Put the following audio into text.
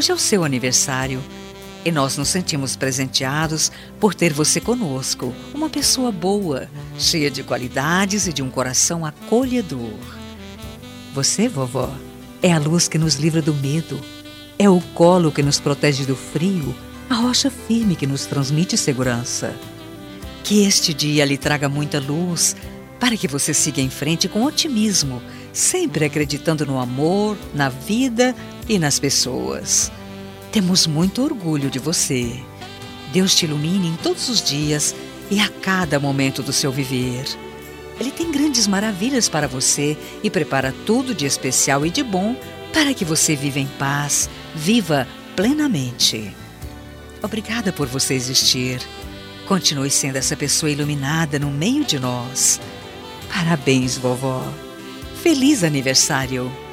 hoje é o seu aniversário e nós nos sentimos presenteados por ter você conosco, uma pessoa boa, cheia de qualidades e de um coração acolhedor. Você, vovó, é a luz que nos livra do medo, é o colo que nos protege do frio, a rocha firme que nos transmite segurança. Que este dia lhe traga muita luz, para que você siga em frente com otimismo, sempre acreditando no amor, na vida e nas pessoas. Temos muito orgulho de você. Deus te ilumine em todos os dias e a cada momento do seu viver. Ele tem grandes maravilhas para você e prepara tudo de especial e de bom para que você viva em paz, viva plenamente. Obrigada por você existir. Continue sendo essa pessoa iluminada no meio de nós. Parabéns, vovó. Feliz aniversário!